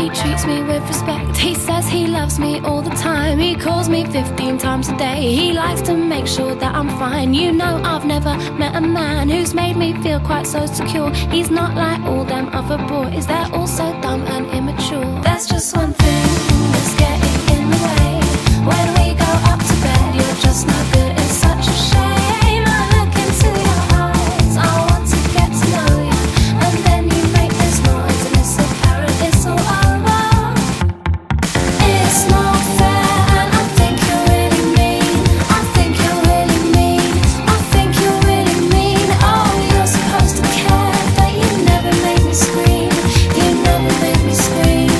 He treats me with respect. He says he loves me all the time. He calls me 15 times a day. He likes to make sure that I'm fine. You know, I've never met a man who's made me feel quite so secure. He's not like all them other boys. They're all so dumb and immature. There's just one thing that's getting in the way. When we go up to bed, you're just not good. It's such a shame. I look into your eyes. I want to get to know you, and then you make this noise, and it's apparent it's all over. It's not fair, and I think you're really mean. I think you're really mean. I think you're really mean. Oh, you're supposed to care, but you never make me scream. You never make me scream.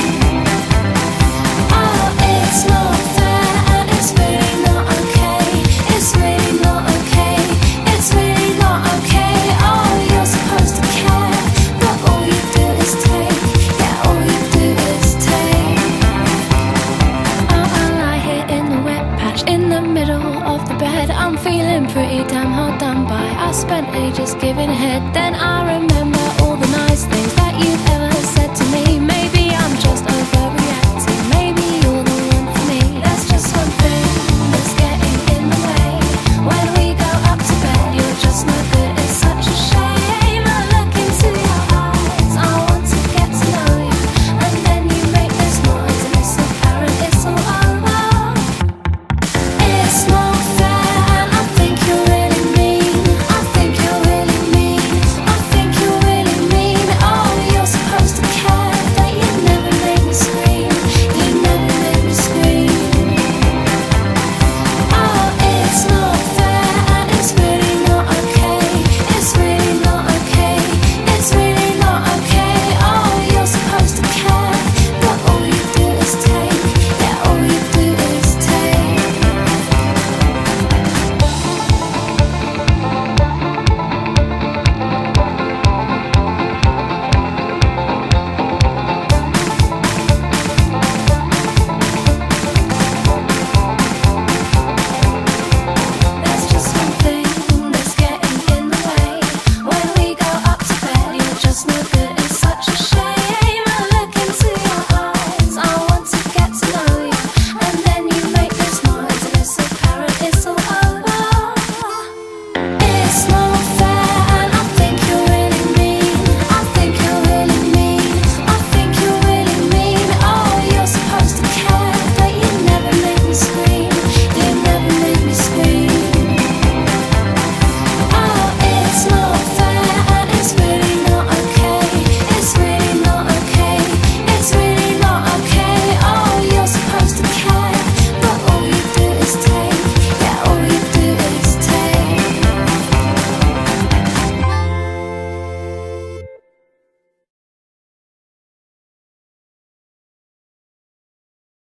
Oh, it's not fair, and it's really not okay. It's really not okay. It's really not okay. Oh, you're supposed to care, but all you do is take. Yeah, all you do is take. Oh, I lie here in the wet patch in the middle of the bed. I'm feeling pretty damn hard done by. I spent ages giving head. Then I remember all the nice things that you've ever